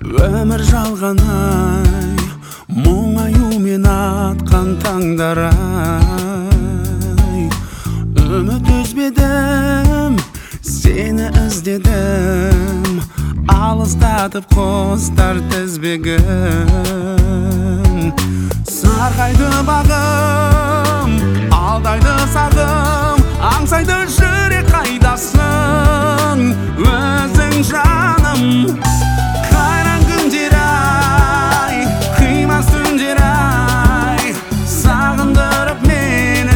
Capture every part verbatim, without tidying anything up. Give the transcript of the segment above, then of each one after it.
Өмір жалған-ай, мұңаюмен атқан таңдар-ай. Үміт үзбедім, сені іздедім, алыстатып қостар тізбегін. Сарғайды бағым, алдайды сағым, аңсайды жүрек қайдасың, өзің жаным. Қайран күндер-ай, қимас түндер-ай, сағындырып мені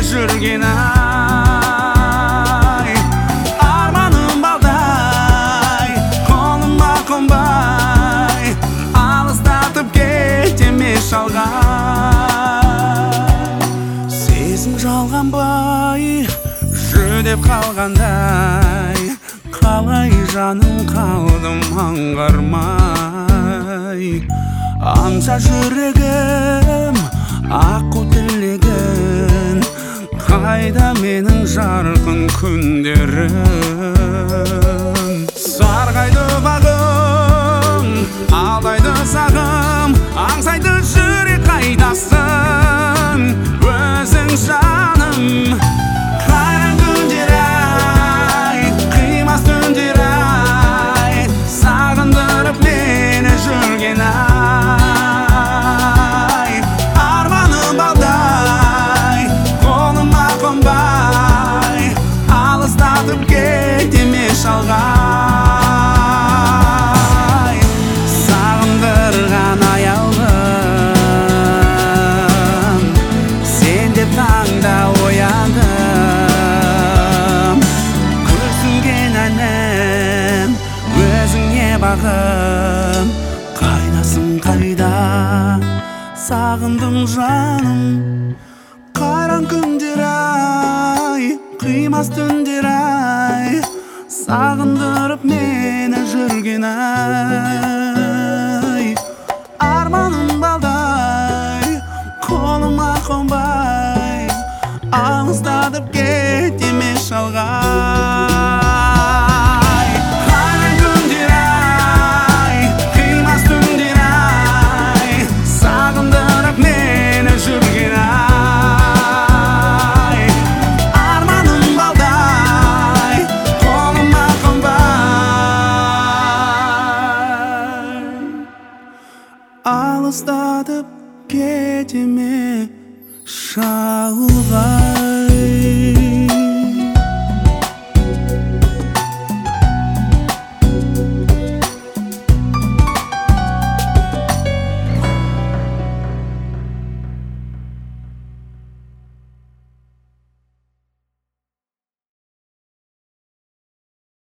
жүрген-ай. Арманым балдай, қолыма қонбай, алыстатып кетеме шалғай. Сезім жалғанбай, жүдеп қалғандай, қалай жаным қалдым аңғармай. Аңса жүрегім аққу тілегін, қайда менің жарқын күндерім. Сарғайды бағым, алдайды сағым, аңсайды жүрек қайдасың, өзің жаным. Қайран күндер-ай, қимас түндер-ай, сағындырып мені жүрген-ай. Арманым балдай, қолыма қонбай, алыстатып кетеме шалғай. Сағындырған аялым, сен деп таңда ояндым. Күрсінген әнім, өзіңе бағым, қайдасың қайда, сағындым жаным. Қайран күндер-ай, қимас түндер-ай, сағындырып мені жүрген-ай. Арманым балдай, қолыма қонбай, алыстатып кетеме шалғай. Қайран күндер-ай, қимас түндер-ай, сағындырып мені жүрген-ай. Арманым балдай, қолыма қонбай, алыстатып кетеме шалғай.